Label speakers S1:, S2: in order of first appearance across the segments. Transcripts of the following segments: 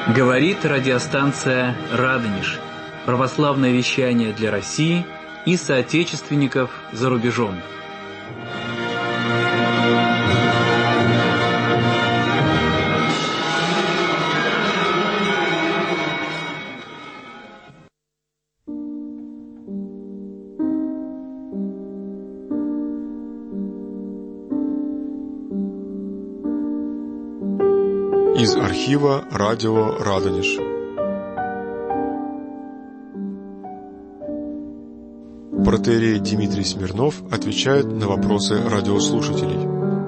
S1: Говорит радиостанция «Радонеж». Православное вещание для России и соотечественников за рубежом.
S2: Из архива радио «Радонеж». Протоиерей Дмитрий Смирнов отвечает на вопросы радиослушателей.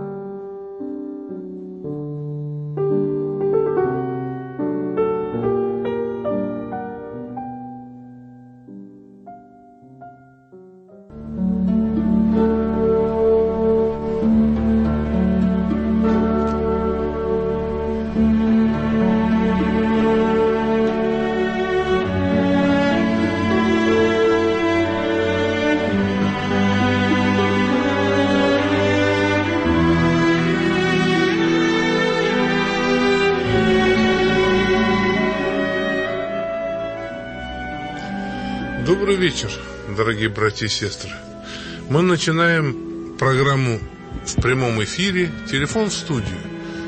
S3: Добрый вечер, дорогие братья и сестры. Мы начинаем программу в прямом эфире. Телефон в студию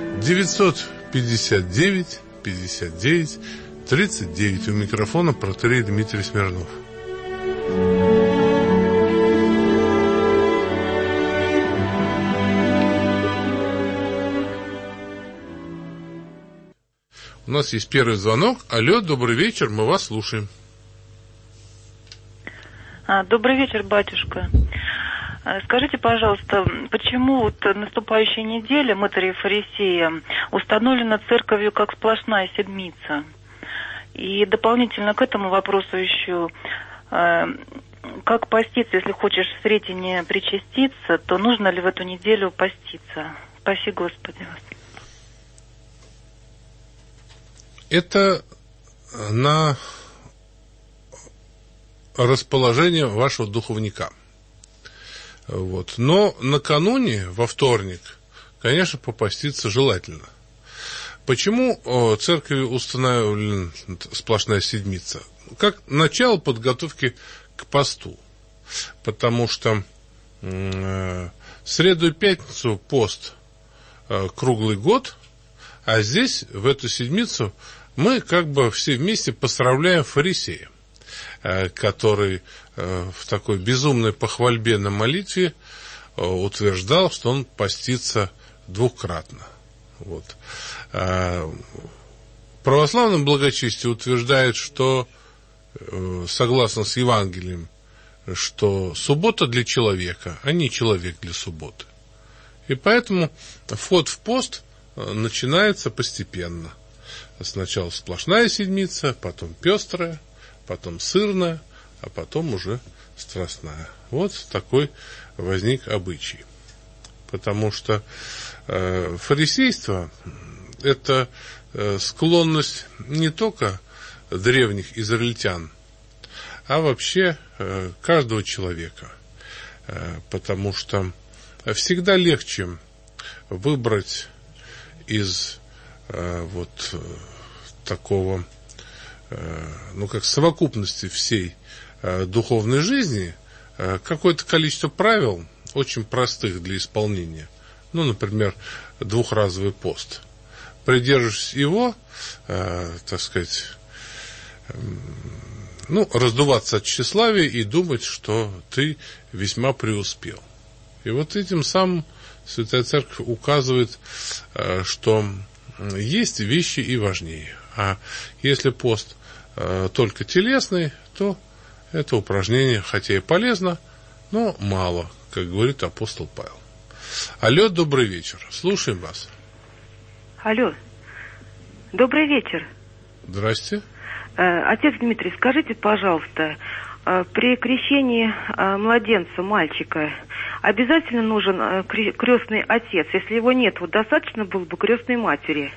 S3: 959 59 39. У микрофона протоиерей Дмитрий Смирнов. У нас есть первый звонок. Алло, добрый вечер, мы вас слушаем.
S4: Добрый вечер, батюшка. Скажите, пожалуйста, почему вот наступающая неделя Мытаря и Фарисея установлена церковью как сплошная седмица? И дополнительно к этому вопросу еще, как поститься, если хочешь в Сретение причаститься, то нужно ли в эту неделю поститься? Спаси Господи вас.
S3: Это на расположение вашего духовника. Вот. Но накануне, во вторник, конечно, попаститься желательно. Почему церковью установлена сплошная седмица? Как начало подготовки к посту. Потому что в среду и пятницу пост круглый год, а здесь, в эту седмицу, мы как бы все вместе поздравляем фарисея, который в такой безумной похвальбе на молитве утверждал, что он постится двукратно. Вот. Православное благочестие утверждает, что, согласно с Евангелием, что суббота для человека, а не человек для субботы. И поэтому вход в пост начинается постепенно. Сначала сплошная седмица, потом пестрая, потом сырная, а потом уже страстная. Вот такой возник обычай. Потому что фарисейство – это склонность не только древних израильтян, а вообще каждого человека. Потому что всегда легче выбрать из вот такого, как совокупности всей духовной жизни, какое-то количество правил, очень простых для исполнения. Например, двухразовый пост. Придерживаясь его, так сказать, раздуваться от тщеславия и думать, что ты весьма преуспел. И вот этим самым Святая Церковь указывает, что есть вещи и важнее. А если пост только телесный, то это упражнение, хотя и полезно, но мало, как говорит апостол Павел. Алло, добрый вечер. Слушаем вас.
S5: Алло, добрый вечер.
S3: Здрасте.
S5: Отец Дмитрий, скажите, пожалуйста, при крещении младенца, мальчика, обязательно нужен крестный отец? Если его нет, достаточно было бы крестной матери?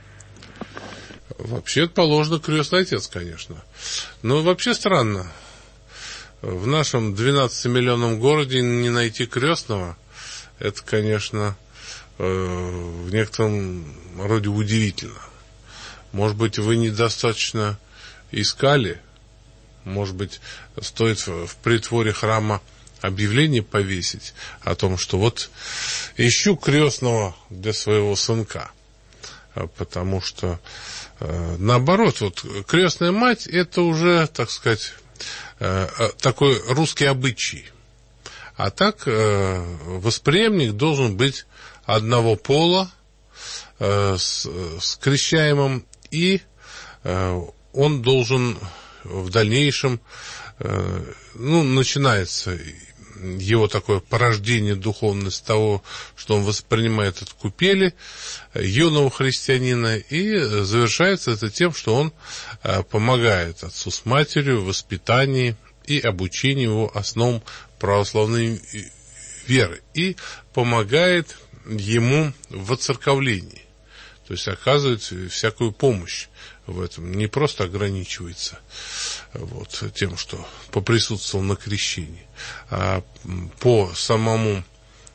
S3: Вообще положено крестный отец, конечно. Но вообще странно. В нашем 12-миллионном городе не найти крестного, это, конечно, в некотором роде удивительно. Может быть, вы недостаточно искали? Может быть, стоит в притворе храма объявление повесить о том, что вот ищу крестного для своего сынка. Потому что, наоборот, вот крестная мать — это уже, так сказать, такой русский обычай. А так восприемник должен быть одного пола, с крещаемым, и он должен в дальнейшем, начинается его такое порождение духовное с того, что он воспринимает от купели юного христианина, и завершается это тем, что он помогает отцу с матерью в воспитании и обучении его основам православной веры, и помогает ему в воцерковлении, то есть оказывает всякую помощь в этом, не просто ограничивается тем, что поприсутствовал на крещении, а по самой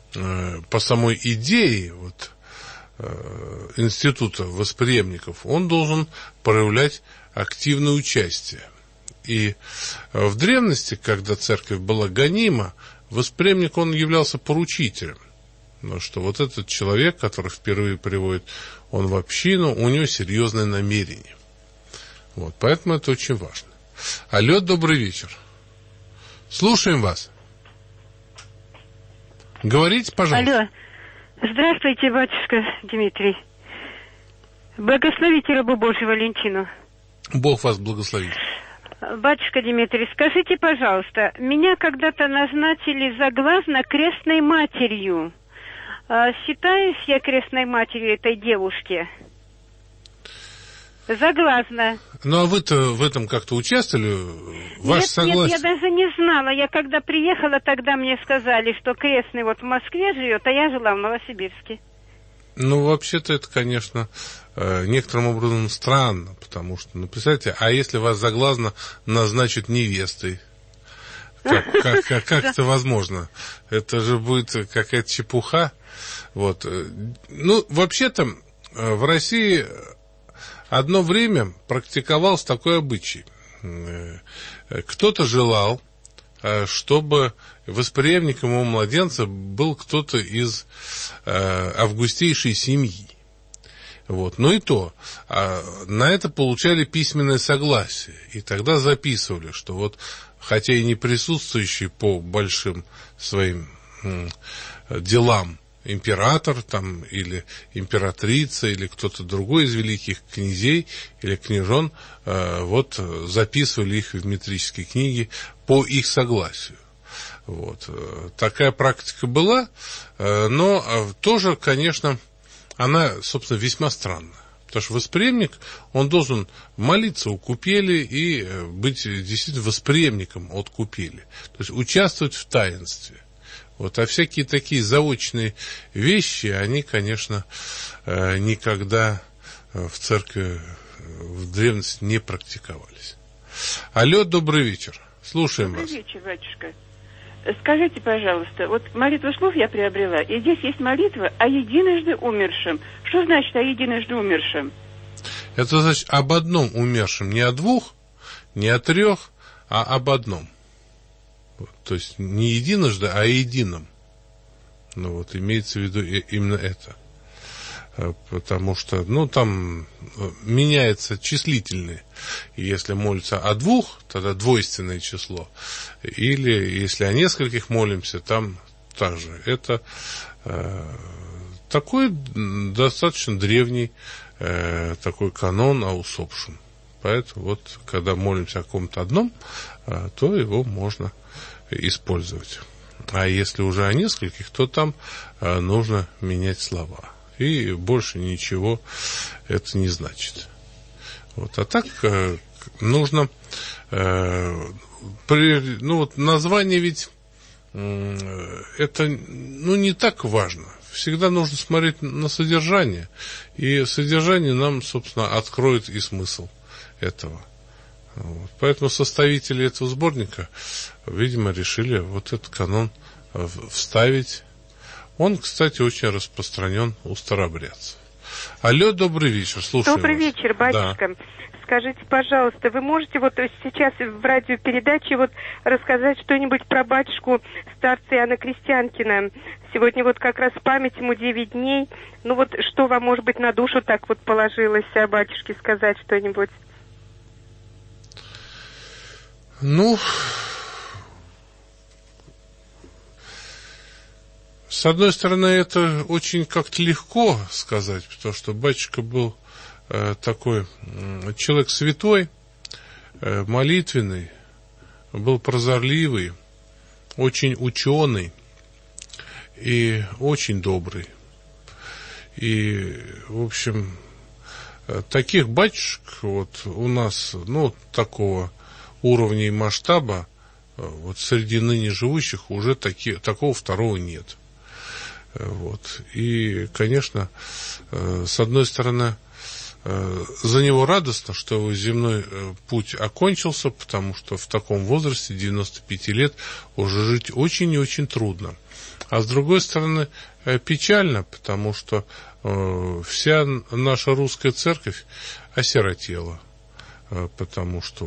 S3: идее института восприемников он должен проявлять активное участие. И в древности, когда церковь была гонима, восприемник, он являлся поручителем. Но что вот этот человек, который впервые приводит он в общину, у него серьезное намерение. Поэтому это очень важно. Алло, добрый вечер. Слушаем вас. Говорите, пожалуйста.
S6: Алло. Здравствуйте, батюшка Дмитрий. Благословите рабу Божию Валентину.
S3: Бог вас благословит.
S6: Батюшка Дмитрий, скажите, пожалуйста, меня когда-то назначили заглазно крестной матерью. Считаюсь я крестной матерью этой девушки? Заглазно.
S3: Ну, а вы-то в этом как-то участвовали?
S6: Нет, я даже не знала. Я когда приехала, тогда мне сказали, что крестный в Москве живет, а я жила в Новосибирске.
S3: Ну, вообще-то это, конечно, некоторым образом странно, потому что, представьте, а если вас заглазно назначат невестой? Как это возможно? Это же будет какая-то чепуха. Ну, вообще-то, в России одно время практиковался такой обычай. Кто-то желал, чтобы восприемником у младенца был кто-то из августейшей семьи. Но и то, на это получали письменное согласие. И тогда записывали, что хотя и не присутствующий по большим своим делам император или императрица, или кто-то другой из великих князей или княжон, записывали их в метрические книги по их согласию. Такая практика была, но тоже, конечно, она, собственно, весьма странная. Потому что восприемник, он должен молиться у купели и быть действительно восприемником от купели. То есть участвовать в таинстве. А всякие такие заочные вещи, они, конечно, никогда в церкви в древности не практиковались. Алло, добрый вечер. Слушаем вас.
S7: Добрый вечер, батюшка. Скажите, пожалуйста, молитву слов я приобрела, и здесь есть молитва о единожды умершем. Что значит о единожды умершем?
S3: Это значит об одном умершем, не о двух, не о трех, а об одном. То есть не единожды, а о едином. Имеется в виду именно это. Потому что, там меняется числительные. И если молится о двух, тогда двойственное число. Или если о нескольких молимся, там также. Это такой достаточно древний такой канон о усопшем. Поэтому когда молимся о ком-то одном, то его можно использовать. А если уже о нескольких, то там нужно менять слова. И больше ничего это не значит. А так нужно... название ведь это не так важно. Всегда нужно смотреть на содержание. И содержание нам, собственно, откроет и смысл этого. Поэтому составители этого сборника, видимо, решили этот канон вставить. Он, кстати, очень распространен у старообрядцев. Алло, добрый вечер, слушаю
S6: Добрый
S3: вас.
S6: вечер, батюшка.
S3: Да.
S6: Скажите, пожалуйста, вы можете вот сейчас в радиопередаче вот рассказать что-нибудь про батюшку старца Иоанна Крестьянкина? Сегодня вот как раз память ему 9 дней. Ну вот что вам, может быть, на душу так вот положилось о батюшке сказать что-нибудь?
S3: Ну, с одной стороны, это очень как-то легко сказать, потому что батюшка был такой человек святой, молитвенный, был прозорливый, очень ученый и очень добрый. И, в общем, таких батюшек вот у нас, ну, такого уровня и масштаба, вот среди ныне живущих уже такого второго нет. Вот. И, конечно, с одной стороны, за него радостно, что его земной путь окончился, потому что в таком возрасте, 95 лет, уже жить очень и очень трудно. А с другой стороны, печально, потому что вся наша русская церковь осиротела, потому что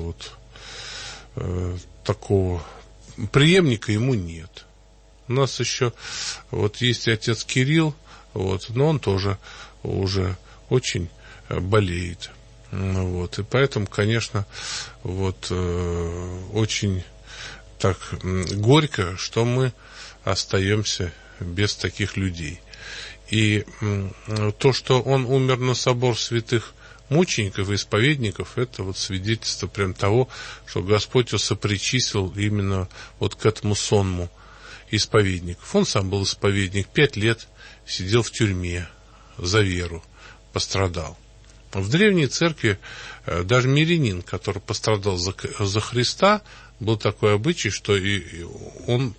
S3: вот такого преемника ему нет. У нас еще вот есть отец Кирилл, вот, но он тоже уже очень болеет. Вот, и поэтому, конечно, вот очень так горько, что мы остаемся без таких людей. И то, что он умер на собор святых мучеников и исповедников, это вот свидетельство прям того, что Господь его сопричислил именно вот к этому сонму исповедников. Он сам был исповедник, 5 лет сидел в тюрьме за веру, пострадал. В древней церкви даже мирянин, который пострадал за Христа, был такой обычай, что и он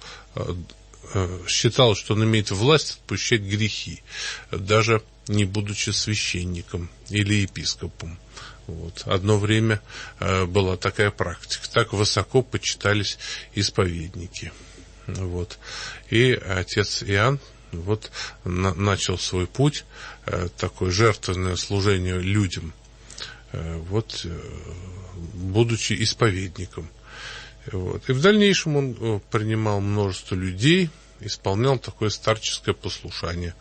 S3: считал, что он имеет власть отпущать грехи, даже не будучи священником или епископом. Вот. Одно время была такая практика. Так высоко почитались исповедники. Вот. И отец Иоанн вот начал свой путь, такое жертвенное служение людям, вот, будучи исповедником. Вот. И в дальнейшем он принимал множество людей, исполнял такое старческое послушание,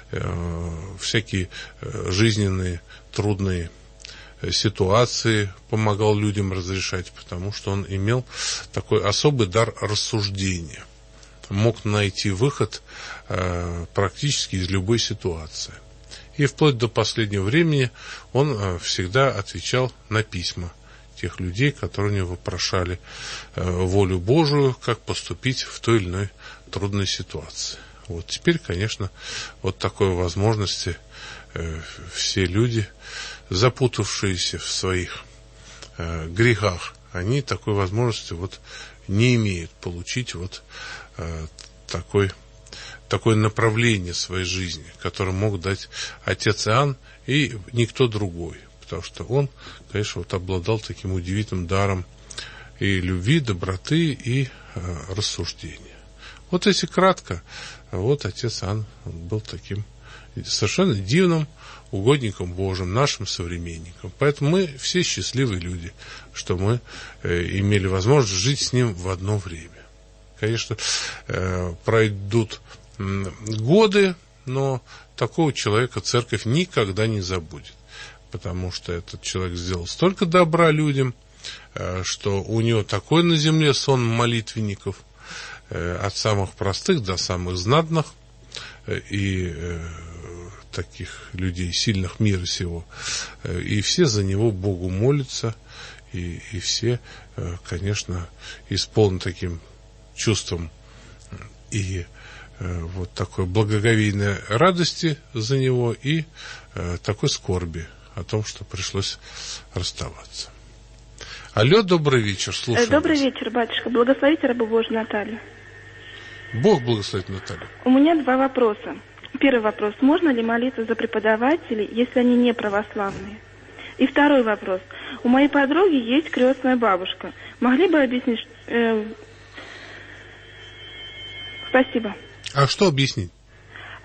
S3: всякие жизненные трудные ситуации помогал людям разрешать, потому что он имел такой особый дар рассуждения. Мог найти выход практически из любой ситуации. И вплоть до последнего времени он всегда отвечал на письма тех людей, которые у него вопрошали волю Божию, как поступить в той или иной трудной ситуации. Вот теперь, конечно, вот такой возможности все люди, запутавшиеся в своих грехах, они такой возможности вот не имеют получить вот такое направление своей жизни, которое мог дать отец Иоанн и никто другой. Потому что он, конечно, вот обладал таким удивительным даром и любви, доброты, и рассуждения. Вот если кратко, вот отец Иоанн был таким совершенно дивным угодником Божьим, нашим современником. Поэтому мы все счастливые люди, что мы имели возможность жить с ним в одно время. Конечно, пройдут годы, но такого человека церковь никогда не забудет. Потому что этот человек сделал столько добра людям, что у него такой на земле сон молитвенников, от самых простых до самых знатных, и таких людей, сильных мира сего. И все за него Богу молятся, и все, конечно, исполнены таким чувством и вот такой благоговейной радости за него, и такой скорби о том, что пришлось расставаться. Алло, добрый вечер, слушаю
S8: Добрый
S3: вас.
S8: вечер, батюшка. Благословите рабу Божию Наталью.
S3: Бог благословит Наталью.
S8: У меня 2 вопроса. Первый вопрос. Можно ли молиться за преподавателей, если они не православные? И второй вопрос. У моей подруги есть крестная бабушка. Могли бы объяснить... Спасибо.
S3: А что объяснить?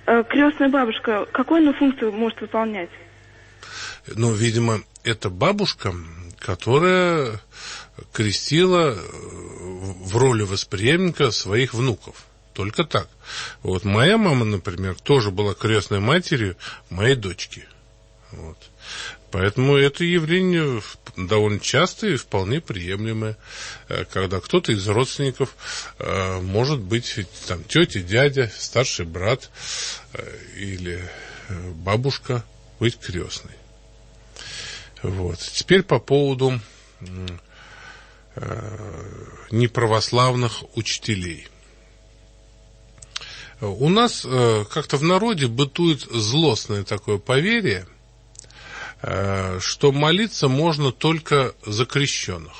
S8: крестная бабушка, какую она функцию может выполнять?
S3: Ну, видимо, это бабушка, которая крестила в роли восприемника своих внуков. Только так. Вот моя мама, например, тоже была крестной матерью моей дочки. Вот. Поэтому это явление довольно частое и вполне приемлемое, когда кто-то из родственников может быть там тетя, дядя, старший брат или бабушка быть крестной. Вот. Теперь по поводу неправославных учителей. У нас как-то в народе бытует злостное такое поверье, что молиться можно только за крещенных.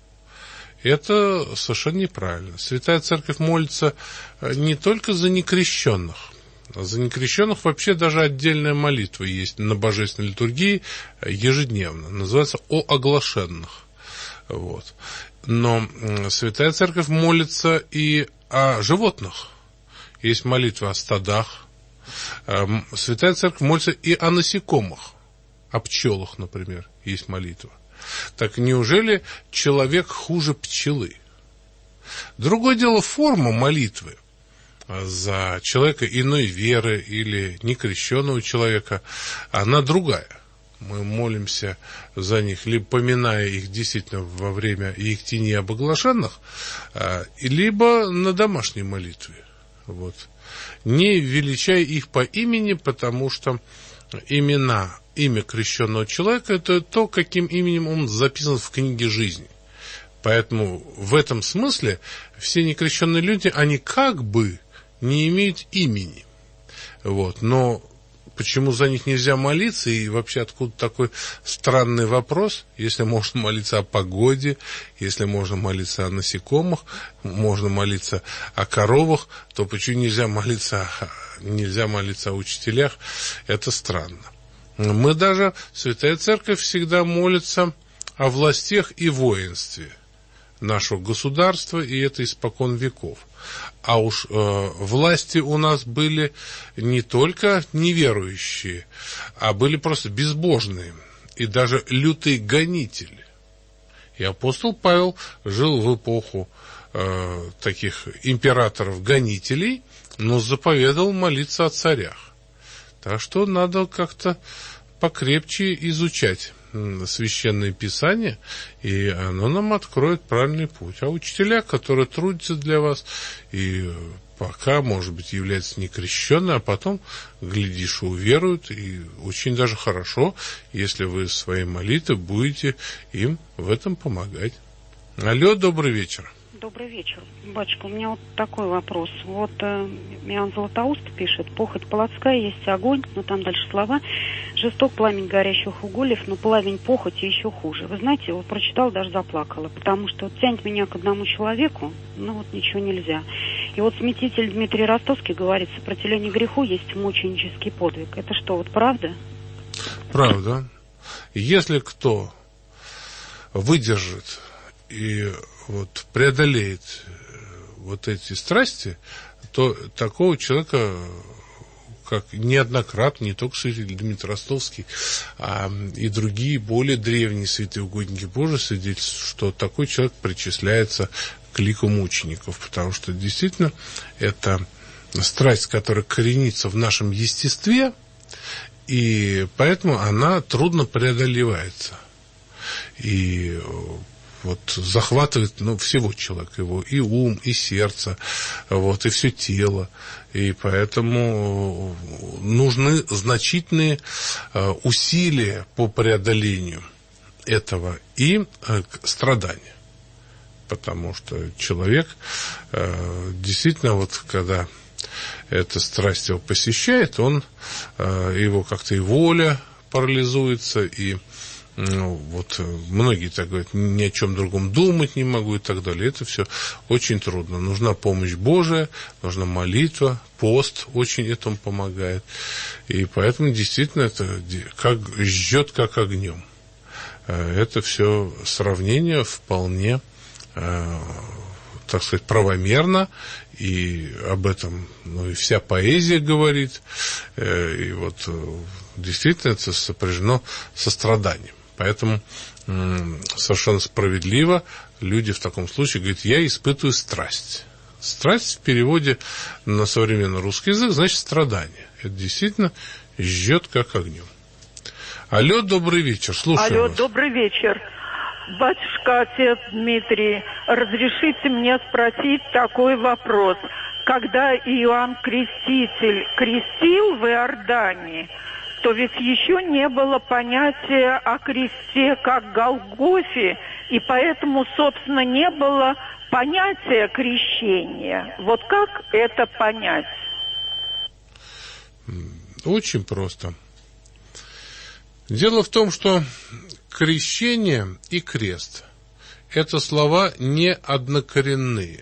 S3: Это совершенно неправильно. Святая Церковь молится не только за некрещенных. За некрещенных вообще даже отдельная молитва есть на божественной литургии ежедневно. Называется «О оглашенных». Вот. Но Святая Церковь молится и о животных. Есть молитва о стадах. Святая Церковь молится и о насекомых. О пчелах, например, есть молитва. Так неужели человек хуже пчелы? Другое дело форма молитвы. За человека иной веры или некрещенного человека, она другая. Мы молимся за них, либо поминая их действительно во время ектении об оглашенных, либо на домашней молитве. Вот. Не величая их по имени, потому что имя крещенного человека – это то, каким именем он записан в книге жизни. Поэтому в этом смысле все некрещенные люди, они как бы не имеют имени. Вот. Но почему за них нельзя молиться? И вообще откуда такой странный вопрос? Если можно молиться о погоде, если можно молиться о насекомых, можно молиться о коровах, то почему нельзя молиться о учителях? Это странно. Мы даже, Святая Церковь всегда молится о властях и воинстве нашего государства, и это испокон веков. А уж власти у нас были не только неверующие, а были просто безбожные и даже лютые гонители. И апостол Павел жил в эпоху таких императоров-гонителей, но заповедовал молиться о царях. Так что надо как-то покрепче изучать Священное Писание, и оно нам откроет правильный путь. А учителя, которые трудятся для вас, и пока, может быть, являются некрещенными, а потом, глядишь, уверуют, и очень даже хорошо, если вы своей молитвой будете им в этом помогать. Алло, добрый вечер.
S9: Добрый вечер. Батюшка, у меня вот такой вопрос. Вот Иоанн Златоуст пишет: похоть плотская есть огонь, но там дальше слова: жесток пламень горящих угольев, но пламень похоти еще хуже. Вы знаете, вот прочитала, даже заплакала, потому что вот тянет меня к одному человеку, но вот ничего нельзя. И вот святитель Дмитрий Ростовский говорит: сопротивление греху есть мученический подвиг. Это что, вот правда?
S3: Правда. Если кто выдержит и вот преодолеет вот эти страсти, то такого человека, как неоднократно, не только святитель Дмитрий Ростовский, а и другие более древние святые угодники Божии свидетельствуют, что такой человек причисляется к лику мучеников, потому что действительно это страсть, которая коренится в нашем естестве, и поэтому она трудно преодолевается. И вот захватывает, всего человека, его и ум, и сердце, вот, и все тело. И поэтому нужны значительные усилия по преодолению этого и страдания. Потому что человек действительно, вот когда эта страсть его посещает, его как-то и воля парализуется, и вот многие так говорят: ни о чем другом думать не могу и так далее. Это все очень трудно. Нужна помощь Божия, нужна молитва, пост очень этому помогает. И поэтому действительно это жжет как огнем. Это все сравнение вполне так сказать, правомерно, и об этом и вся поэзия говорит, и вот действительно это сопряжено со страданием. Поэтому совершенно справедливо люди в таком случае говорят: я испытываю страсть. Страсть в переводе на современный русский язык значит страдание. Это действительно жжет как огнем. Алло, добрый вечер, слушаю
S10: Алло,
S3: вас.
S10: добрый вечер. Батюшка, отец Дмитрий, разрешите мне спросить такой вопрос. Когда Иоанн Креститель крестил в Иордании, то ведь еще не было понятия о кресте как Голгофе, и поэтому, собственно, не было понятия крещения. Вот как это понять?
S3: Очень просто. Дело в том, что крещение и крест – это слова не однокоренные.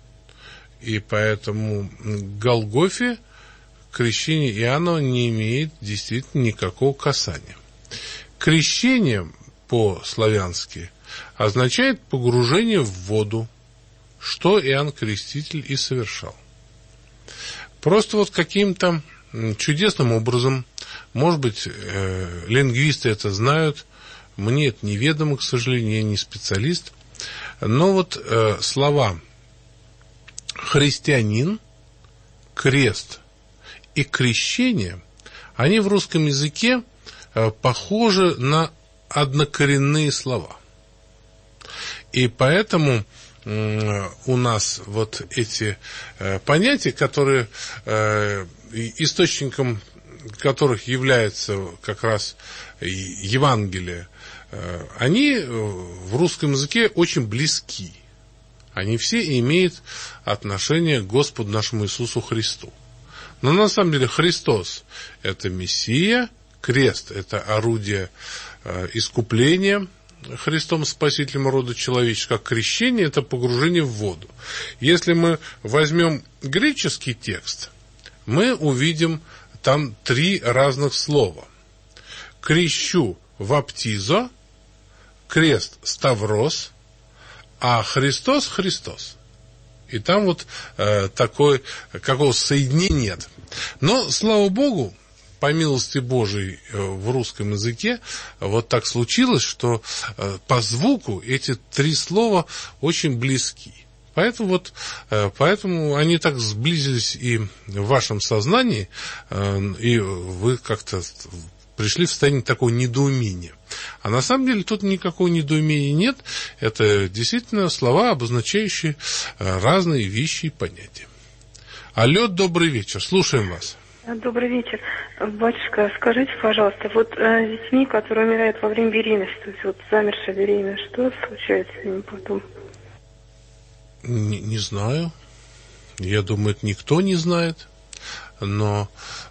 S3: И поэтому к Голгофе крещение Иоанна не имеет действительно никакого касания. Крещение по-славянски означает погружение в воду, что Иоанн Креститель и совершал. Просто вот каким-то чудесным образом, может быть, лингвисты это знают, мне это неведомо, к сожалению, я не специалист, но вот слова христианин, крест и крещение, они в русском языке похожи на однокоренные слова. И поэтому у нас вот эти понятия, которые источником которых является как раз Евангелие, они в русском языке очень близки. Они все имеют отношение к Господу нашему Иисусу Христу. Но на самом деле Христос – это Мессия, крест – это орудие искупления Христом Спасителем рода человеческого, как крещение – это погружение в воду. Если мы возьмем греческий текст, мы увидим там 3 разных слова. Крещу ваптизо, крест ставрос, а Христос Христос. И там вот какого соединения нет. Но, слава Богу, по милости Божией в русском языке вот так случилось, что по звуку эти 3 слова очень близки. Поэтому они так сблизились и в вашем сознании, и вы как-то пришли в состояние такого недоумения. А на самом деле тут никакого недоумения нет. Это действительно слова, обозначающие разные вещи и понятия. Алло, добрый вечер, слушаем вас.
S8: Добрый вечер. Батюшка, скажите, пожалуйста, вот с детьми, которые умирают во время беременности, то есть вот замершая беременность, что случается с ними потом?
S3: Не знаю. Я думаю, это никто не знает. Но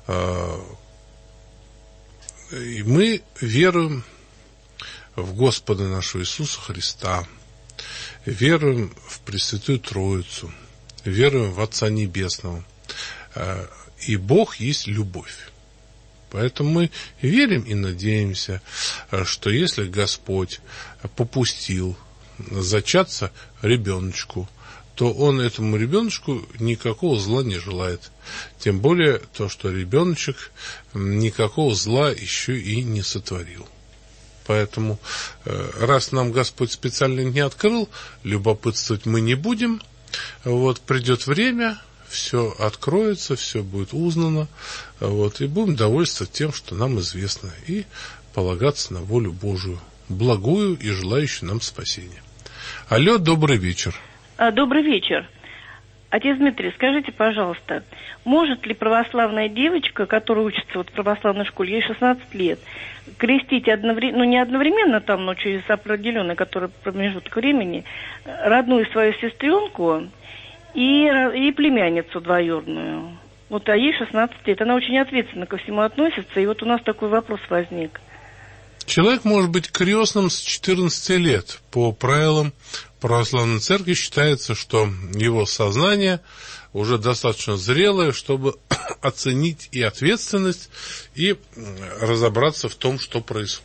S3: мы веруем в Господа нашего Иисуса Христа, веруем в Пресвятую Троицу, веруем в Отца Небесного. И Бог есть любовь. Поэтому мы верим и надеемся, что если Господь попустил зачаться ребеночку, то Он этому ребеночку никакого зла не желает. Тем более то, что ребеночек никакого зла еще и не сотворил. Поэтому, раз нам Господь специально не открыл, любопытствовать мы не будем. Вот придет время, все откроется, все будет узнано, вот, и будем довольствоваться тем, что нам известно, и полагаться на волю Божию, благую и желающую нам спасения. Алло, добрый вечер.
S11: Добрый вечер. Отец Дмитрий, скажите, пожалуйста, может ли православная девочка, которая учится в православной школе, ей 16 лет, крестить одновременно, не одновременно там, но через определенный промежуток времени, родную свою сестренку и племянницу двоюродную? Вот, а ей 16 лет. Она очень ответственно ко всему относится, и вот у нас такой вопрос возник.
S3: Человек может быть крестным с 14 лет. По правилам православной церкви считается, что его сознание уже достаточно зрелое, чтобы оценить и ответственность, и разобраться в том, что происходит.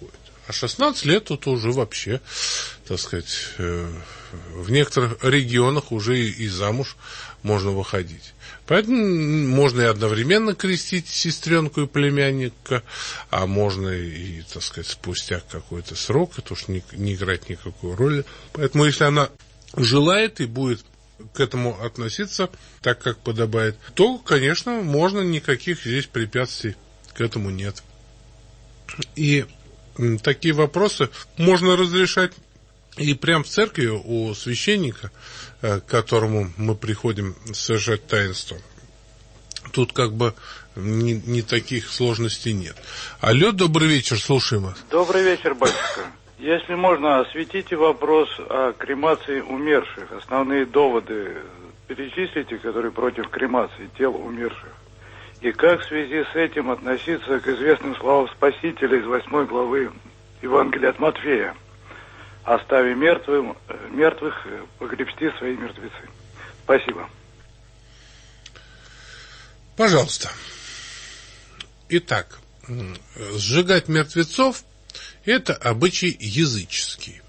S3: А 16 лет тут уже вообще, так сказать, в некоторых регионах уже и замуж можно выходить. Поэтому можно и одновременно крестить сестренку и племянника, а можно и, так сказать, спустя какой-то срок, это уж не играть никакой роли. Поэтому если она желает и будет к этому относиться так, как подобает, то, конечно, можно, никаких здесь препятствий к этому нет. И такие вопросы можно разрешать и прямо в церкви у священника, к которому мы приходим совершать таинство. Тут как бы не таких сложностей нет. Алло, добрый вечер, слушаем вас.
S12: Добрый вечер, батюшка. Если можно, осветите вопрос о кремации умерших. Основные доводы перечислите, которые против кремации тел умерших. И как в связи с этим относиться к известным словам Спасителя из 8 главы Евангелия от Матфея: «Остави мертвых, погребсти свои мертвецы». Спасибо. Пожалуйста.
S3: Итак, сжигать мертвецов – это обычай языческий.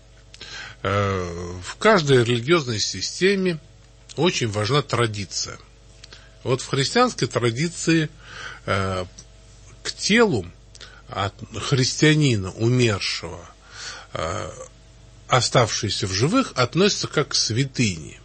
S3: В каждой религиозной системе очень важна традиция. Вот в христианской традиции к телу от христианина, умершего, оставшиеся в живых, относятся как к святыне.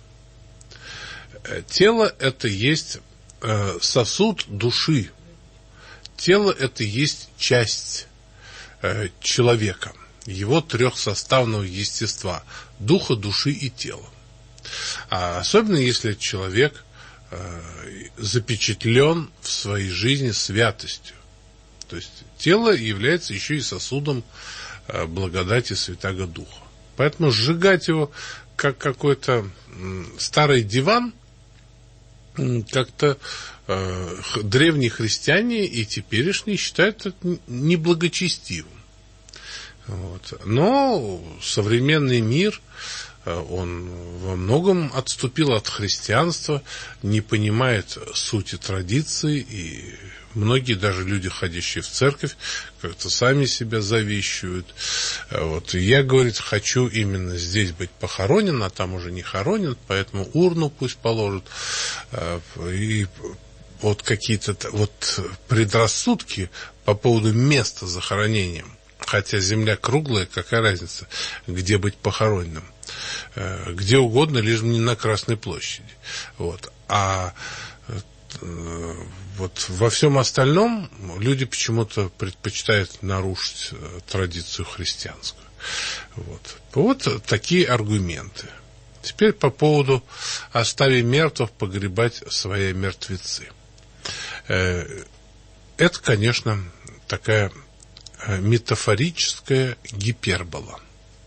S3: Тело – это есть сосуд души. Тело – это есть часть человека, его трехсоставного естества – духа, души и тела. А особенно если человек запечатлен в своей жизни святостью. То есть тело является еще и сосудом благодати Святаго Духа. Поэтому сжигать его как какой-то старый диван как-то древние христиане и теперешние считают это неблагочестивым. Вот. Но современный мир, он во многом отступил от христианства, не понимает сути традиций, и многие даже люди, ходящие в церковь, как-то сами себя завещивают. Вот. И я, говорит, хочу именно здесь быть похоронен, а там уже не хоронен, поэтому урну пусть положат. И вот какие-то вот предрассудки по поводу места захоронения. Хотя земля круглая, какая разница, где быть похороненным? Где угодно, лишь не на Красной площади. Вот. А вот во всем остальном люди почему-то предпочитают нарушить традицию христианскую. Вот такие аргументы. Теперь по поводу «остави мертвых погребать свои мертвецы». Это, конечно, такая метафорическая гипербола.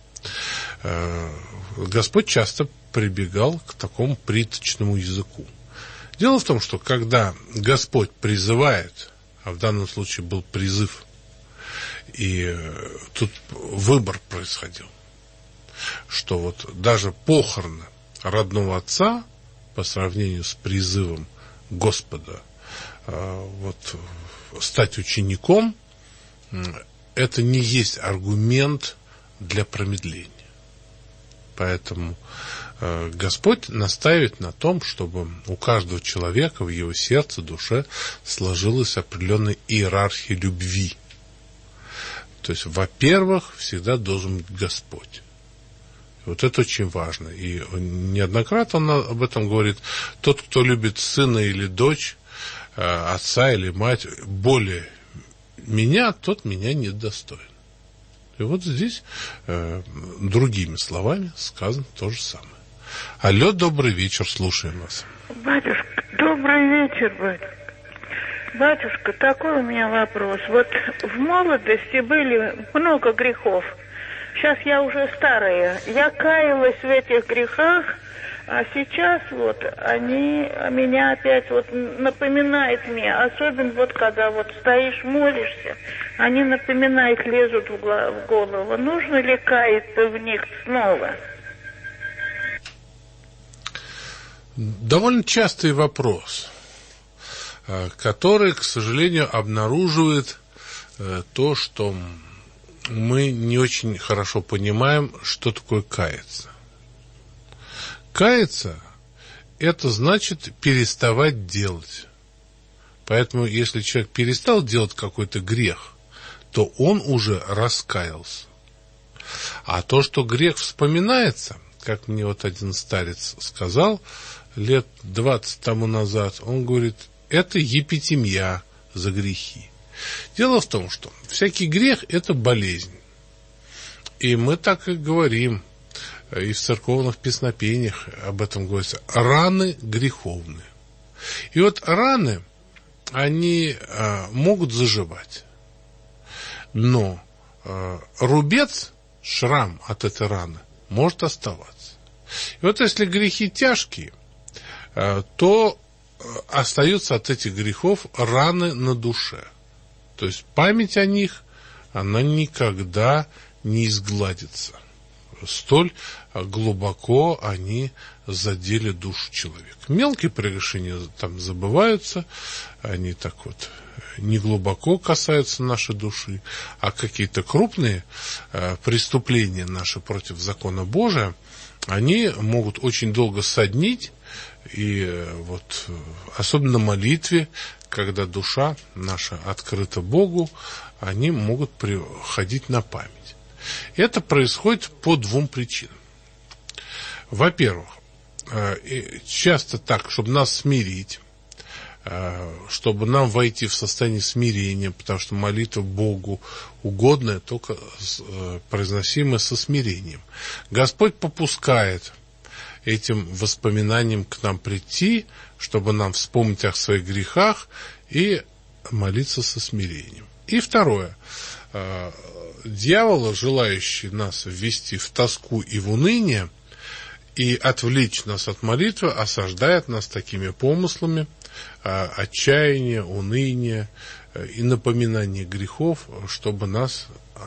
S3: Господь часто прибегал к такому притчному языку. Дело в том, что когда Господь призывает, а в данном случае был призыв, и тут выбор происходил, что вот даже похороны родного отца по сравнению с призывом Господа вот, стать учеником, это не есть аргумент для промедления. Поэтому Господь настаивает на том, чтобы у каждого человека в его сердце, душе сложилась определенная иерархия любви. То есть, во-первых, всегда должен быть Господь. Вот это очень важно. И неоднократно он об этом говорит. Тот, кто любит сына или дочь, отца или мать более меня, тот меня недостоин. И вот здесь другими словами сказано то же самое. Алло, добрый вечер, слушаем вас.
S13: Батюшка, добрый вечер, батюшка. Батюшка, такой у меня вопрос. Вот в молодости были много грехов. Сейчас я уже старая. Я каялась в этих грехах, а сейчас вот они меня опять вот напоминают мне. Особенно вот когда вот стоишь, молишься, они напоминают, лезут в голову. Нужно ли каяться в них снова?
S3: Довольно частый вопрос, который, к сожалению, обнаруживает то, что мы не очень хорошо понимаем, что такое каяться. Каяться – это значит переставать делать. Поэтому, если человек перестал делать какой-то грех, то он уже раскаялся. А то, что грех вспоминается, как мне вот один старец сказал лет 20 тому назад, он говорит, это епитемия за грехи. Дело в том, что всякий грех – это болезнь. И мы так и говорим, и в церковных песнопениях об этом говорится, раны греховные. И вот раны, они могут заживать. Но рубец, шрам от этой раны может оставаться. И вот если грехи тяжкие, то остаются от этих грехов раны на душе. То есть память о них, она никогда не изгладится. Столь глубоко они задели душу человека. Мелкие прегрешения там забываются, они так вот не глубоко касаются нашей души, а какие-то крупные преступления наши против закона Божия, они могут очень долго соднить, и вот особенно в молитве, когда душа наша открыта Богу, они могут приходить на память. Это происходит по двум причинам. Во-первых, часто так, чтобы нас смирить, чтобы нам войти в состояние смирения, потому что молитва Богу угодная, только произносимая со смирением. Господь попускает этим воспоминаниям к нам прийти, чтобы нам вспомнить о своих грехах и молиться со смирением. И второе. Дьявол, желающий нас ввести в тоску и в уныние и отвлечь нас от молитвы, осаждает нас такими помыслами отчаяния, уныния и напоминания грехов, чтобы нас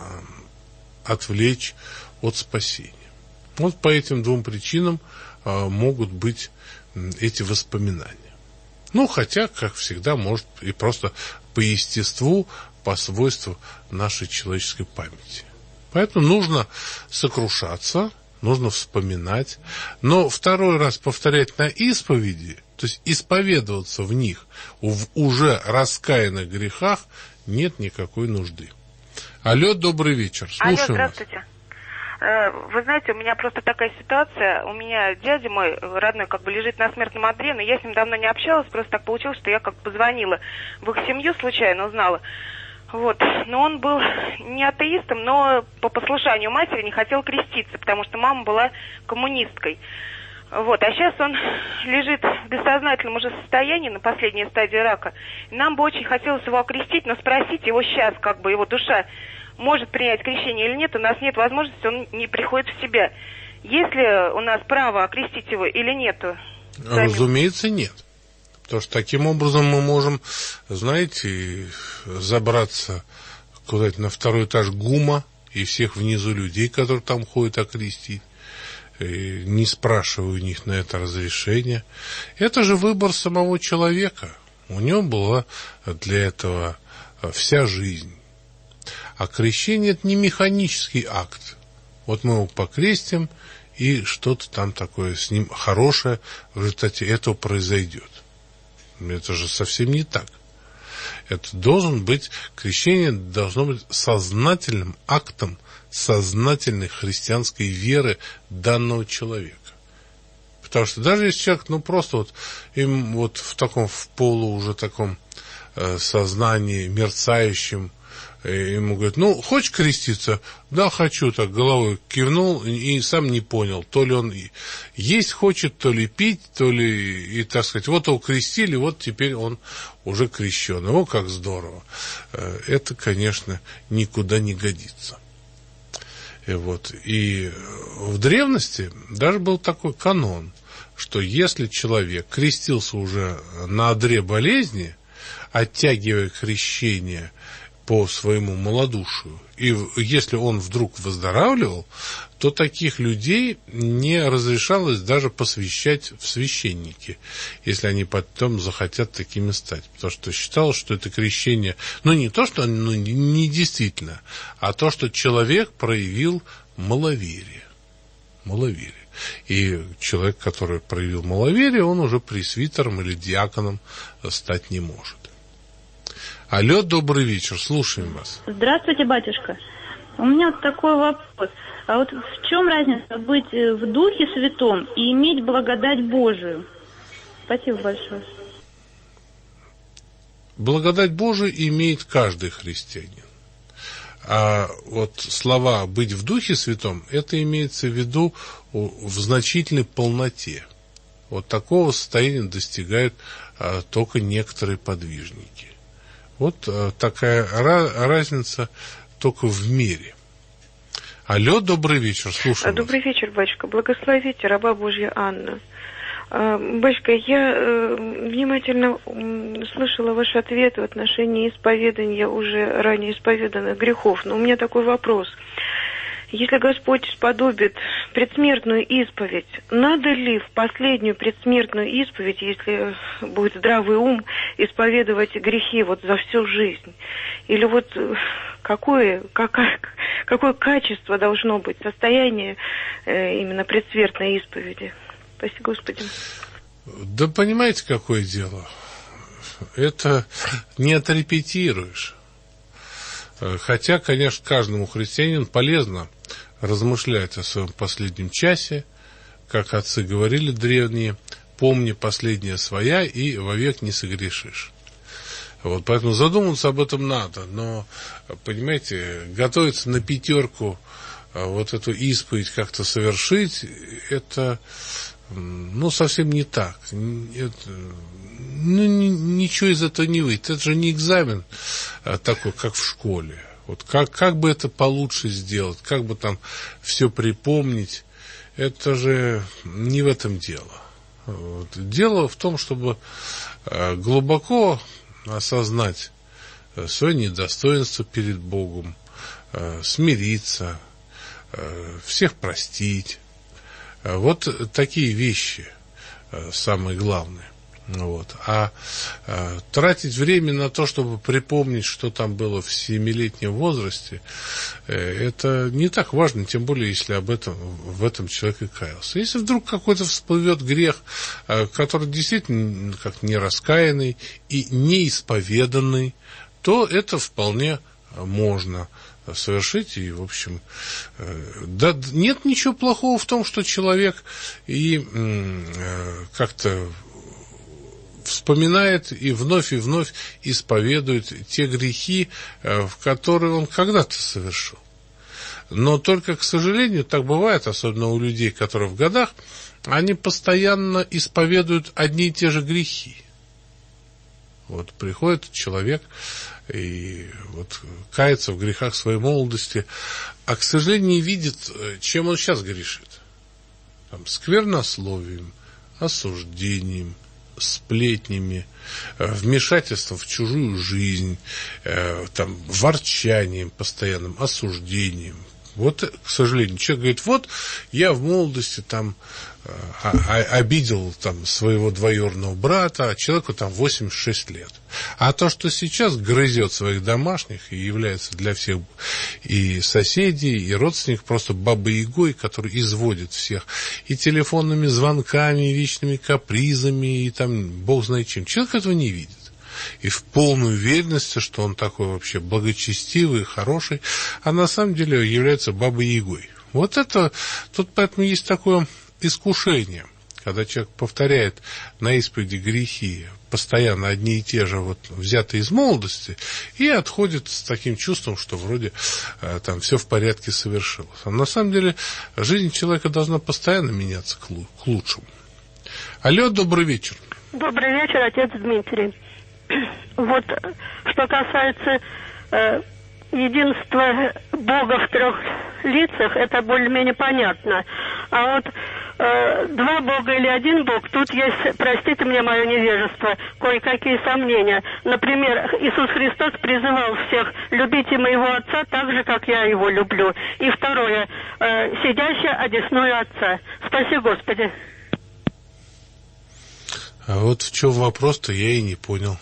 S3: отвлечь от спасения. Вот по этим двум причинам могут быть эти воспоминания. Ну, хотя, как всегда, может и просто по естеству, по свойству нашей человеческой памяти. Поэтому нужно сокрушаться, нужно вспоминать, но второй раз повторять на исповеди, то есть исповедоваться в них, в уже раскаянных грехах, нет никакой нужды. Алло, добрый вечер. Слушаем.
S5: Алло, здравствуйте. Вы знаете, у меня просто такая ситуация. У меня дядя мой родной лежит на смертном одре, но я с ним давно не общалась, просто так получилось, что я позвонила в их семью, случайно узнала. Вот. Но он был не атеистом, но по послушанию матери не хотел креститься, потому что мама была коммунисткой. Вот. А сейчас он лежит в бессознательном уже состоянии, на последней стадии рака. И нам бы очень хотелось его окрестить, но спросить его сейчас, его душа может принять крещение или нет, у нас нет возможности, он не приходит в себя. Есть ли у нас право окрестить его или нет?
S3: Разумеется, нет. Потому что таким образом мы можем, знаете, забраться куда-то на второй этаж ГУМа и всех внизу людей, которые там ходят, окрестить, не спрашивая у них на это разрешение. Это же выбор самого человека. У него была для этого вся жизнь. А крещение – это не механический акт. Вот мы его покрестим, и что-то там такое с ним хорошее в результате этого произойдет. Это же совсем не так. Это крещение должно быть сознательным актом сознательной христианской веры данного человека. Потому что даже если человек, просто им в полу уже таком сознании мерцающем, ему говорят, хочешь креститься? Да, хочу, так головой кивнул и сам не понял, то ли он есть хочет, то ли пить, то ли, и так сказать, вот его крестили, вот теперь он уже крещен. О, как здорово. Это, конечно, никуда не годится. И в древности даже был такой канон, что если человек крестился уже на одре болезни, оттягивая крещение по своему малодушию И если он вдруг выздоравливал, то таких людей не разрешалось даже посвящать в священники, если они потом захотят такими стать. Потому что считалось, что это крещение, не то, что оно не действительно, а то, что человек проявил маловерие. И человек, который проявил маловерие, он уже пресвитером или диаконом стать не может. Алло, добрый вечер, слушаем вас.
S8: Здравствуйте, батюшка. У меня вот такой вопрос. А вот в чем разница быть в Духе Святом и иметь благодать Божию? Спасибо большое.
S3: Благодать Божию имеет каждый христианин. А вот слова «быть в Духе Святом» это имеется в виду в значительной полноте. Вот такого состояния достигают только некоторые подвижники. Вот такая разница только в мире. Алло, добрый вечер, слушаю вас.
S14: Добрый вечер, батюшка. Благословите раба Божья Анна. Батюшка, я внимательно слышала ваш ответ в отношении исповедания уже ранее исповеданных грехов. Но у меня такой вопрос. Если Господь сподобит предсмертную исповедь, надо ли в последнюю предсмертную исповедь, если будет здравый ум, исповедовать грехи вот за всю жизнь? Или вот какое качество должно быть, состояние именно предсмертной исповеди? Спасибо, Господи.
S3: Да понимаете, какое дело? Это не отрепетируешь. Хотя, конечно, каждому христианину полезно размышлять о своем последнем часе, как отцы говорили древние, помни последняя своя и вовек не согрешишь. Вот, поэтому задуматься об этом надо, но, понимаете, готовиться на пятерку, вот эту исповедь как-то совершить, это, совсем не так. Ничего из этого не выйдет. Это же не экзамен такой, как в школе. Вот как бы это получше сделать, как бы там все припомнить, это же не в этом дело. Вот. Дело в том, чтобы глубоко осознать свое недостоинство перед Богом, смириться, всех простить. Вот такие вещи самые главные. Вот. А тратить время на то, чтобы припомнить, что там было в 7-летнем возрасте, это не так важно, тем более, если в этом человек и каялся. Если вдруг какой-то всплывет грех, который действительно как нераскаянный и неисповеданный, то это вполне можно совершить. И, в общем, да, нет ничего плохого в том, что человек и как-то вспоминает и вновь исповедует те грехи, которые он когда-то совершил. Но только, к сожалению, так бывает, особенно у людей, которые в годах, они постоянно исповедуют одни и те же грехи. Вот приходит человек и вот кается в грехах своей молодости, а, к сожалению, не видит, чем он сейчас грешит. Там, сквернословием, осуждением, сплетнями, вмешательством в чужую жизнь, там, ворчанием постоянным, осуждением. Вот, к сожалению, человек говорит, вот я в молодости там обидел там своего двоюродного брата, а человеку там 86 лет. А то, что сейчас грызет своих домашних и является для всех и соседей, и родственников просто бабой-ягой, который изводит всех и телефонными звонками, и вечными капризами, и там бог знает чем. Человек этого не видит. И в полной уверенности, что он такой вообще благочестивый, хороший, а на самом деле является бабой-ягой. Вот это, тут поэтому есть такое искушение, когда человек повторяет на исповеди грехи, постоянно одни и те же, вот, взятые из молодости, и отходит с таким чувством, что вроде там все в порядке совершилось. А на самом деле жизнь человека должна постоянно меняться к лучшему. Алло, добрый вечер.
S6: Добрый вечер, отец Дмитрий. Вот, что касается единства Бога в трех лицах, это более-менее понятно. А вот
S15: два Бога или один Бог, тут есть, простите мне мое невежество, кое-какие сомнения. Например, Иисус Христос призывал всех: любите моего Отца так же, как я его люблю. И второе, сидящий одесную Отца. Спаси Господи.
S3: А вот в чем вопрос-то, я и не понял.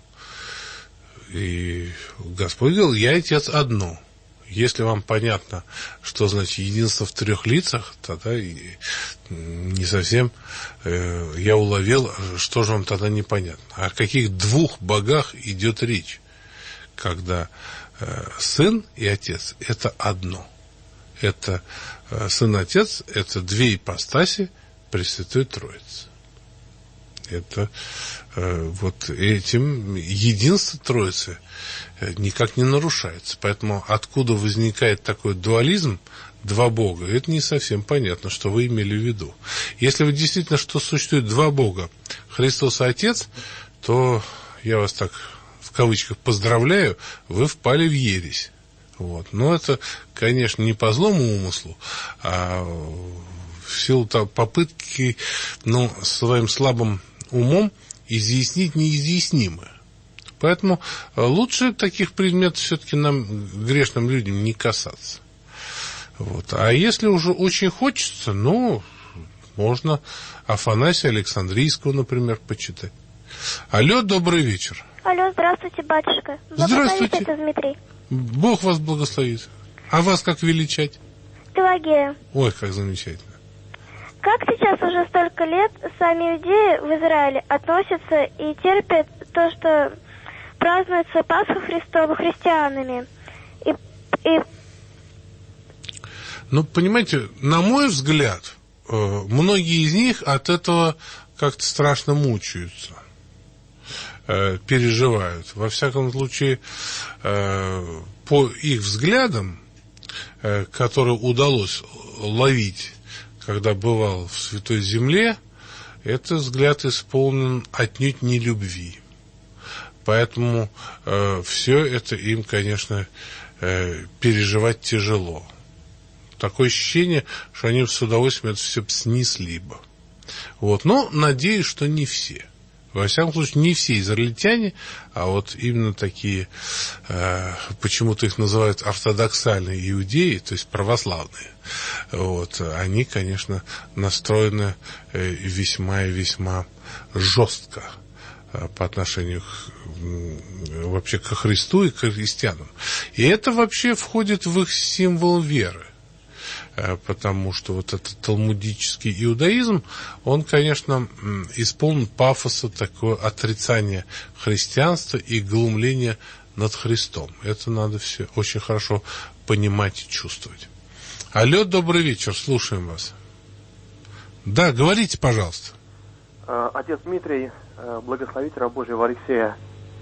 S3: И Господь говорил: я Отец одно. Если вам понятно, что значит единство в трех лицах, тогда не совсем я уловил, что же вам тогда непонятно. О каких двух богах идет речь, когда Сын и Отец – это одно. Это Сын и Отец – это две ипостаси Пресвятой Троицы. Это вот этим единство Троицы никак не нарушается. Поэтому откуда возникает такой дуализм, два Бога, это не совсем понятно, что вы имели в виду. Если вы действительно, что существует два Бога, Христос и Отец, то я вас так в кавычках поздравляю, вы впали в ересь. Вот. Но это, конечно, не по злому умыслу, а в силу попытки, своим слабым умом изъяснить неизъяснимое. Поэтому лучше таких предметов все-таки нам, грешным людям, не касаться. Вот. А если уже очень хочется, можно Афанасия Александрийского, например, почитать. Алло, добрый вечер.
S16: Алло, здравствуйте, батюшка.
S3: Здравствуйте.
S16: Это Дмитрий.
S3: Бог вас благословит. А вас как величать?
S16: Пелагея.
S3: Ой, как замечательно.
S16: Как сейчас уже столько лет сами иудеи в Израиле относятся и терпят то, что празднуется Пасха Христова христианами?
S3: Понимаете, на мой взгляд, многие из них от этого как-то страшно мучаются, переживают. Во всяком случае, по их взглядам, которые удалось ловить, когда бывал в Святой Земле, этот взгляд исполнен отнюдь не любви. Поэтому все это им, конечно, переживать тяжело. Такое ощущение, что они с удовольствием это все снесли бы. Вот. Но надеюсь, что не все. Во всяком случае, не все израильтяне, а вот именно такие, почему-то их называют ортодоксальные иудеи, то есть православные. Вот. Они, конечно, настроены весьма и весьма жестко по отношению вообще ко Христу и к христианам. И это вообще входит в их символ веры. Потому что вот этот талмудический иудаизм, он, конечно, исполнен пафоса, такое отрицание христианства и глумление над Христом. Это надо все очень хорошо понимать и чувствовать. Алло, добрый вечер, слушаем вас. Да, говорите, пожалуйста.
S17: Отец Дмитрий, благословите раб Божьего Алексея.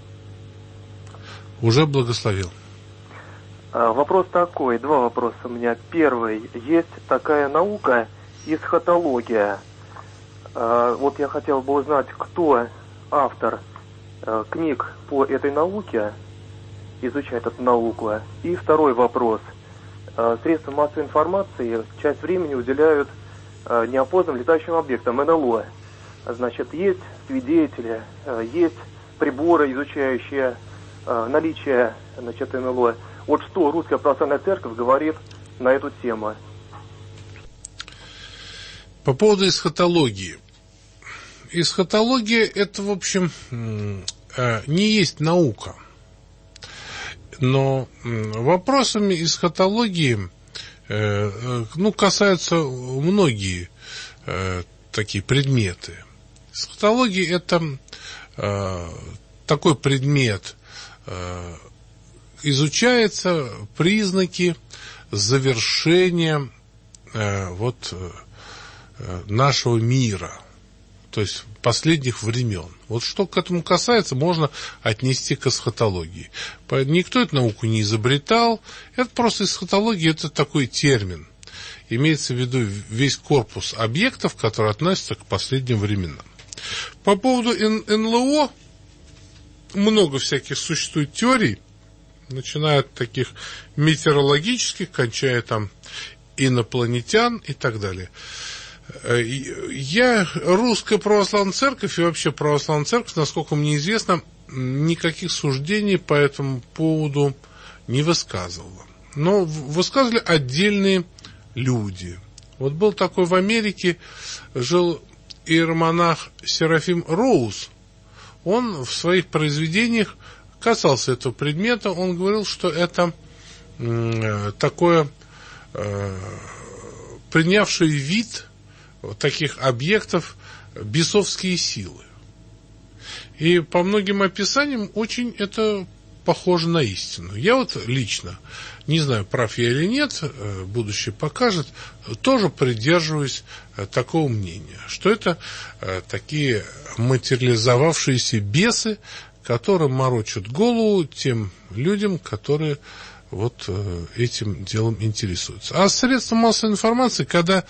S3: Уже благословил.
S17: Вопрос такой, два вопроса у меня. Первый, есть такая наука эсхатология. Вот я хотел бы узнать, кто автор книг по этой науке, изучает эту науку. И второй вопрос. Средства массовой информации часть времени уделяют неопознанным летающим объектам, НЛО. Значит, есть свидетели, есть приборы, изучающие наличие, НЛО. Вот что Русская Православная Церковь говорит на эту тему.
S3: По поводу эсхатологии. Эсхатология – это, в общем, не есть наука. Но вопросами эсхатологии касаются многие такие предметы. Эсхатология – это такой предмет, изучаются признаки завершения нашего мира, то есть последних времен. Вот что к этому касается, можно отнести к эсхатологии. Никто эту науку не изобретал, это просто эсхатология, это такой термин. Имеется в виду весь корпус объектов, которые относятся к последним временам. По поводу НЛО много всяких существует теорий, начиная от таких метеорологических, кончая там инопланетян и так далее. Я, Русская Православная Церковь и вообще Православная Церковь, насколько мне известно, никаких суждений по этому поводу не высказывала. Но высказывали отдельные люди. Вот был такой в Америке, жил иеромонах Серафим Роуз. Он в своих произведениях касался этого предмета. Он говорил, что это такое принявший вид таких объектов бесовские силы. И по многим описаниям очень это похоже на истину. Я вот лично, не знаю, прав я или нет, будущее покажет, тоже придерживаюсь такого мнения, что это такие материализовавшиеся бесы, которые морочат голову тем людям, которые вот этим делом интересуются. А средства массовой информации, когда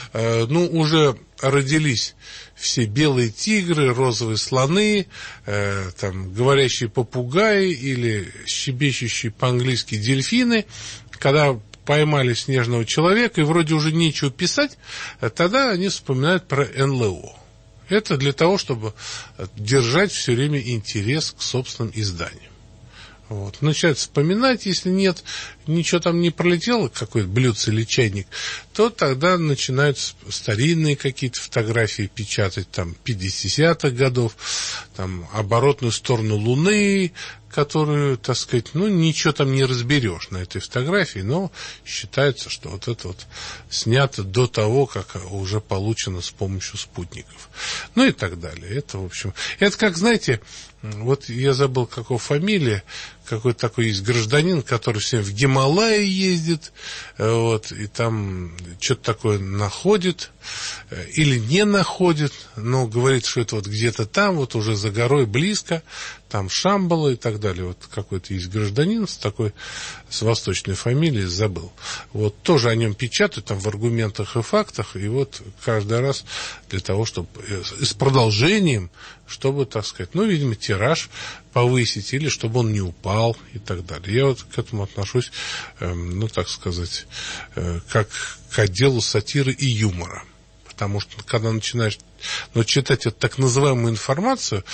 S3: уже родились все белые тигры, розовые слоны, там, говорящие попугаи или щебечущие по-английски дельфины, когда поймали снежного человека и вроде уже нечего писать, тогда они вспоминают про НЛО. Это для того, чтобы держать все время интерес к собственным изданиям. Вот. Начинают вспоминать, если нет, ничего там не пролетело, какой-то блюдце или чайник, то тогда начинают старинные какие-то фотографии печатать, там, 50-х годов, там, оборотную сторону Луны, которую, так сказать, ничего там не разберешь на этой фотографии, но считается, что вот это вот снято до того, как уже получено с помощью спутников. И так далее. Это, в общем, это как, знаете, вот я забыл, какого фамилия, какой-то такой есть гражданин, который все в Гималайи ездит, вот, и там что-то такое находит, или не находит, но говорит, что это вот где-то там, вот уже за горой близко, там Шамбала и так далее. Вот какой-то есть гражданин с восточной фамилией, забыл. Вот тоже о нем печатают там в аргументах и фактах, и вот каждый раз для того, чтобы с продолжением, чтобы, так сказать, видимо, тираж повысить, или чтобы он не упал и так далее. Я вот к этому отношусь, так сказать, как к отделу сатиры и юмора. Потому что, когда начинаешь читать эту так называемую информацию,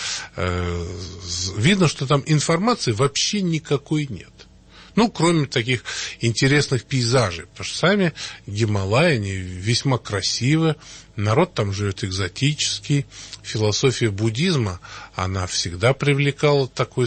S3: видно, что там информации вообще никакой нет. Кроме таких интересных пейзажей. Потому что сами Гималаи, они весьма красивы, народ там живет экзотический. Философия буддизма, она всегда привлекала такой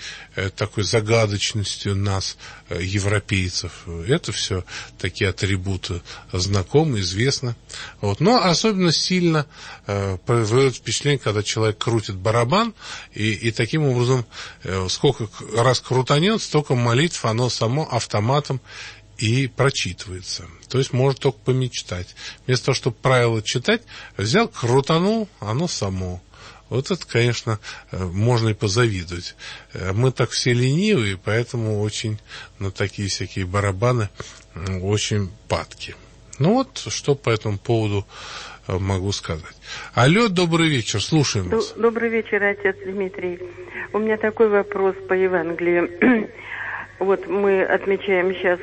S3: загадочностью нас, европейцев. Это все такие атрибуты знакомы, известны. Вот. Но особенно сильно производит впечатление, когда человек крутит барабан, и таким образом, сколько раз крутанет, столько молитв оно само автоматом и прочитывается. То есть может только помечтать. Вместо того, чтобы правила читать, взял, крутанул, оно само. Вот это, конечно, можно и позавидовать. Мы так все ленивые, поэтому очень на такие всякие барабаны очень падки. Что по этому поводу могу сказать. Алло, добрый вечер, слушаем вас.
S18: Добрый вечер, отец Дмитрий. У меня такой вопрос по Евангелию. Вот мы отмечаем сейчас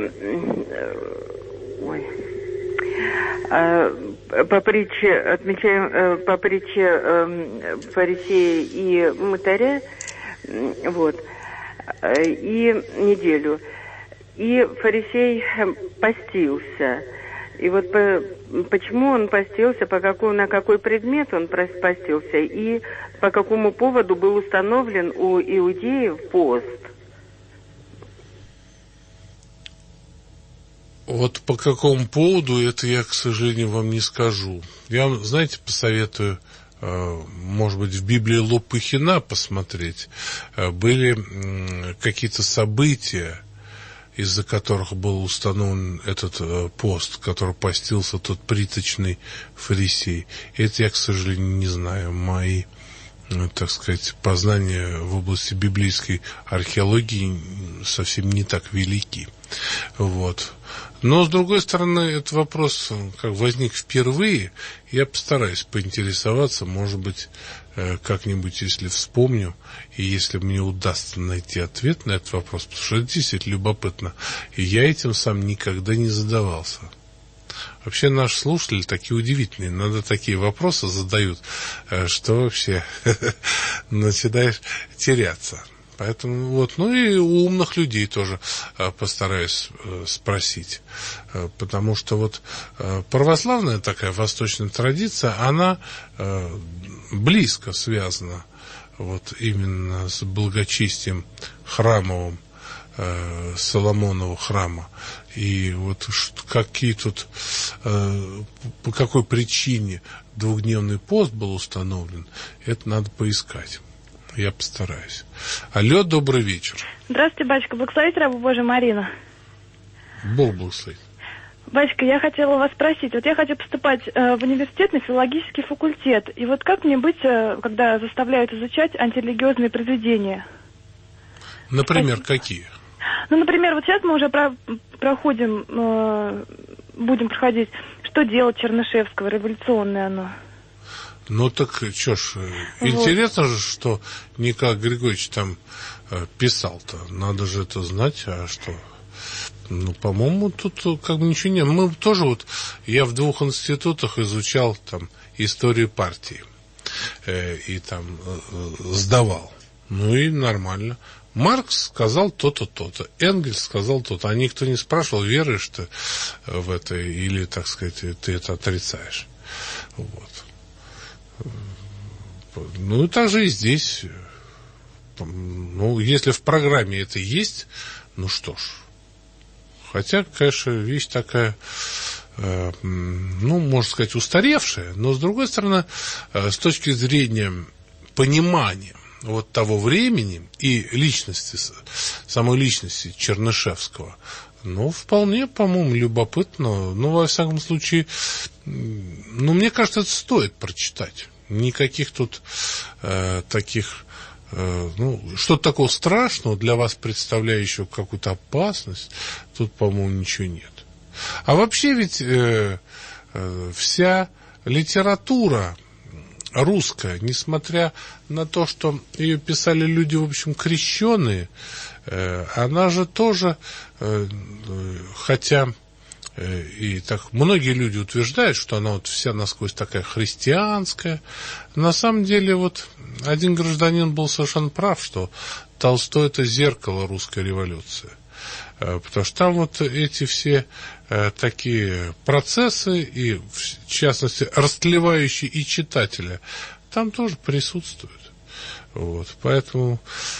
S18: по притче фарисея и мытаря, вот, и неделю. И фарисей постился. И вот почему он постился, на какой предмет он постился, и по какому поводу был установлен у иудеев пост.
S3: Вот по какому поводу, это я, к сожалению, вам не скажу. Я вам, знаете, посоветую, может быть, в Библии Лопухина посмотреть. Были какие-то события, из-за которых был установлен этот пост, который постился тот приточный фарисей. Это я, к сожалению, не знаю. Мои, так сказать, познания в области библейской археологии совсем не так велики. Вот. Но, с другой стороны, этот вопрос как возник впервые. Я постараюсь поинтересоваться, может быть, как-нибудь, если вспомню, и если мне удастся найти ответ на этот вопрос, потому что это действительно любопытно. И я этим сам никогда не задавался. Вообще наши слушатели такие удивительные. Иногда такие вопросы задают, что вообще начинаешь теряться. Поэтому вот, ну и у умных людей тоже постараюсь спросить. Потому что вот православная такая восточная традиция, она близко связана вот именно с благочестием храмовым, Соломонова храма. И вот какие тут, по какой причине двухдневный пост был установлен, это надо поискать. Я постараюсь. Алло, добрый вечер.
S8: Здравствуйте, батюшка. Благословите рабу Божию Марину.
S3: Бог благословит.
S8: Батюшка, я хотела у вас спросить. Вот я хочу поступать в университет на филологический факультет. И вот как мне быть, когда заставляют изучать антирелигиозные произведения?
S3: Например, какие?
S8: Ну, например, вот сейчас мы уже будем проходить «Что делать» Чернышевского, революционное оно.
S3: Ну так что ж, интересно же, что Николай Григорьевич там писал-то. Надо же это знать, а что? Ну, по-моему, тут как бы ничего нет. Мы тоже вот, я в 2 институтах изучал там историю партии и там сдавал. Ну и нормально. Маркс сказал то-то, то-то. Энгельс сказал то-то. А никто не спрашивал, веришь ты в это или, так сказать, ты это отрицаешь. Вот. Ну, и так же и здесь. Ну, если в программе это есть, ну что ж. Хотя, конечно, вещь такая, ну, можно сказать, устаревшая, но, с другой стороны, с точки зрения понимания вот того времени и личности, самой личности Чернышевского, ну, вполне, по-моему, любопытно. Ну, во всяком случае, ну, мне кажется, это стоит прочитать. Никаких тут таких, ну, что-то такого страшного для вас, представляющего какую-то опасность, тут, по-моему, ничего нет. А вообще ведь вся литература русская, несмотря на то, что ее писали люди, в общем, крещеные, она же тоже, хотя и так многие люди утверждают, что она вот вся насквозь такая христианская, на самом деле вот один гражданин был совершенно прав, что Толстой — это зеркало русской революции. Потому что там вот эти все такие процессы, и в частности растлевающие и читателя, там тоже присутствуют. Вот, поэтому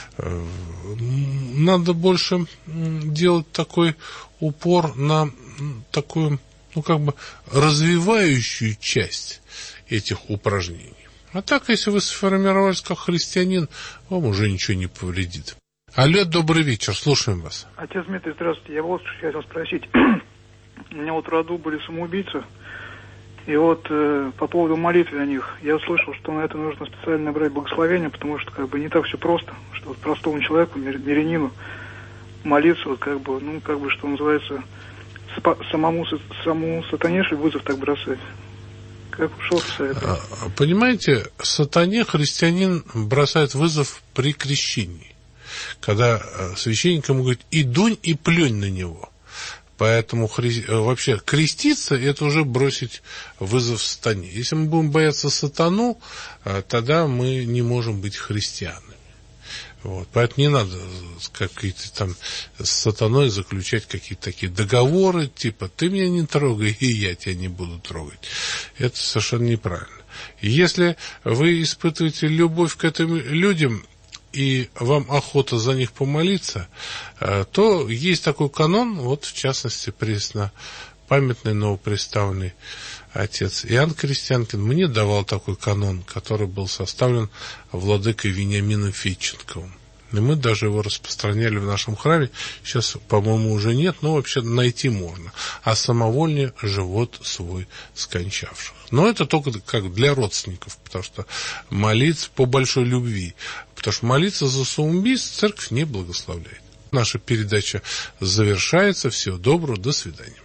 S3: надо больше делать такой упор на такую, ну, как бы развивающую часть этих упражнений. А так, если вы сформировались как христианин, вам уже ничего не повредит. Алло, добрый вечер, слушаем вас.
S19: Отец Дмитрий, здравствуйте. Я вот что хотел спросить. У меня вот в роду были самоубийцы. И вот по поводу молитвы о них, я услышал, что на это нужно специально брать благословение, потому что как бы не так все просто, что вот простому человеку, мирянину, молиться, вот как бы, ну, как бы, что называется, самому сатанейший вызов так бросать. Как что посоветуете?
S3: Понимаете, сатане христианин бросает вызов при крещении, когда священник ему говорит: и дунь, и плюнь на него. Поэтому вообще креститься — это уже бросить вызов сатане. Если мы будем бояться сатану, тогда мы не можем быть христианами. Вот. Поэтому не надо какие-то там с сатаной заключать какие-то такие договоры, типа ты меня не трогай, и я тебя не буду трогать. Это совершенно неправильно. И если вы испытываете любовь к этим людям, и вам охота за них помолиться, то есть такой канон, вот в частности, преснопамятный новоприставленный отец Иоанн Крестьянкин мне давал такой канон, который был составлен владыкой Вениамином Федченковым. И мы даже его распространяли в нашем храме. Сейчас, по-моему, уже нет, но вообще найти можно. А самовольне живот свой скончавших. Но это только как для родственников, потому что молиться по большой любви. Потому что молиться за самоубийство церковь не благословляет. Наша передача завершается. Всего доброго, до свидания.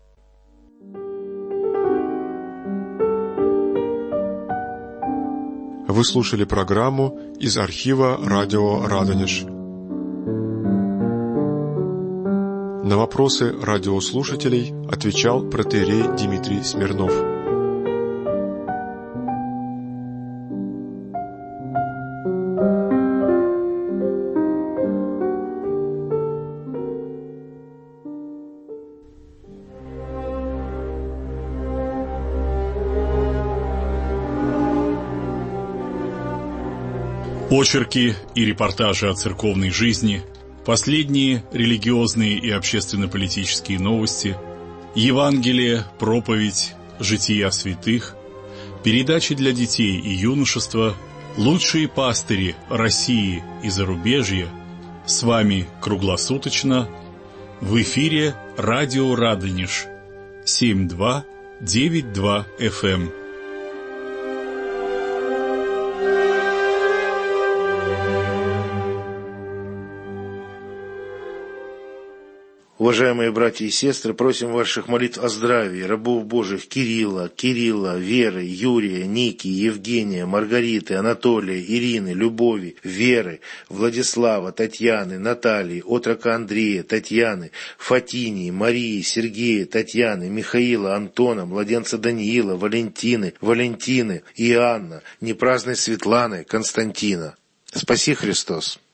S2: Вы слушали программу из архива радио Радонеж. На вопросы радиослушателей отвечал протоиерей Дмитрий Смирнов.
S20: Очерки и репортажи о церковной жизни, последние религиозные и общественно-политические новости, Евангелие, проповедь, жития святых, передачи для детей и юношества, лучшие пастыри России и зарубежья. С вами круглосуточно в эфире радио Радонеж 7292 FM.
S21: Уважаемые братья и сестры, просим ваших молитв о здравии рабов Божьих Кирилла, Веры, Юрия, Ники, Евгения, Маргариты, Анатолия, Ирины, Любови, Веры, Владислава, Татьяны, Натальи, отрока Андрея, Татьяны, Фатинии, Марии, Сергея, Татьяны, Михаила, Антона, младенца Даниила, Валентины, Иоанна, непраздной Светланы, Константина. Спаси Христос!